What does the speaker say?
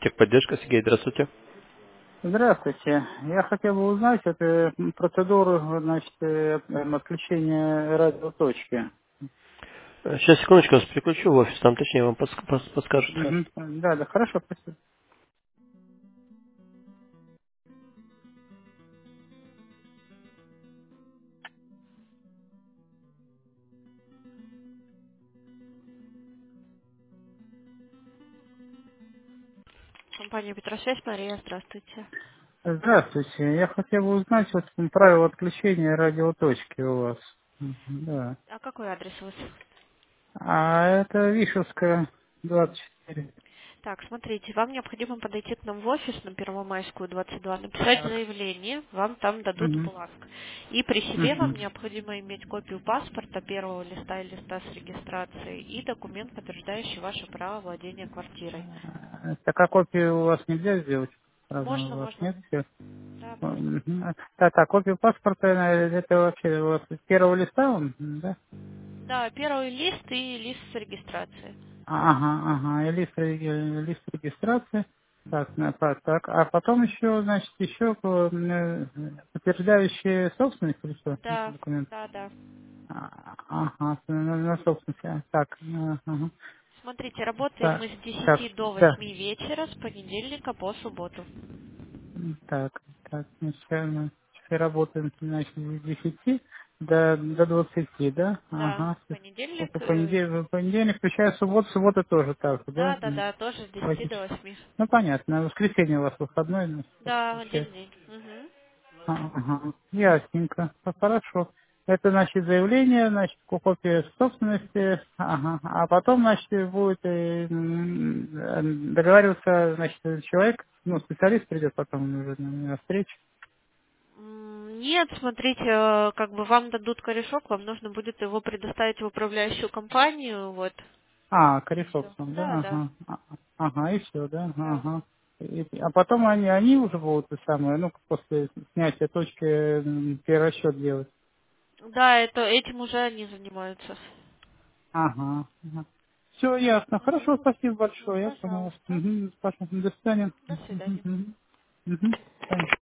Техподдержка, Сергей, здравствуйте. Здравствуйте. Я хотел бы узнать процедуру, значит, отключения радиоточки. Сейчас, секундочку, вас переключу в офис, там точнее вам подскажут. Мгм. Да, да, хорошо, спасибо. Компания Петросвязь, Мария, здравствуйте. Здравствуйте. Я хотел бы узнать правила отключения радиоточки у вас. Да. А какой адрес у вас? А это Вишевская, 24. Так, смотрите, вам необходимо подойти к нам в офис на Первомайскую, 22, написать Так. заявление, вам там дадут Мгм. бланк. И при себе вам Мгм. необходимо иметь копию паспорта, первого листа и листа с регистрацией и документ, подтверждающий ваше право владения квартирой. Так, а копию у вас нельзя сделать? Сразу у Можно, вас можно. нет? Всё? Да, можно. Мгм. Так, копию паспорта, это вообще у вас с первого листа, он, да? Да, первый лист и лист с регистрацией. Ага, ага, и лист регистрации. Так, так, а потом еще, значит, еще подтверждающие собственность или что? Да, Документ. да, да. Ага, на собственность. Так, ага. Смотрите, работаем Так, мы с так, 10 до да. 8 вечера с понедельника по субботу. Так, все работаем, значит, с 10 до 20, да? Да, Ага. понедельник, Понедельник, включая субботу, суббота тоже так же, да? да, да, да, тоже с 10 Восемь до часов. 8. Ну, понятно. Воскресенье у вас выходной, значит, так Да, один получается. день. Мгм. Ага, ясненько. Хорошо. Это, значит, заявление, значит, копия собственности, ага. А потом, значит, будет договариваться, значит, человек, ну, специалист придет потом уже на встречу. Нет, смотрите, как бы вам дадут корешок, вам нужно будет его предоставить в управляющую компанию, вот, и Корешок все. там, Да, да, да, ага. Ага, и все, да, да. ага. А потом они уже будут самое, ну, после снятия точки перерасчет делать. Да, этим уже они занимаются. Ага. Все ясно. Мгм. Хорошо, спасибо Ну, большое. Я понял вас. пожалуйста. Угу, спасибо. До свидания. До свидания. Угу. До свидания.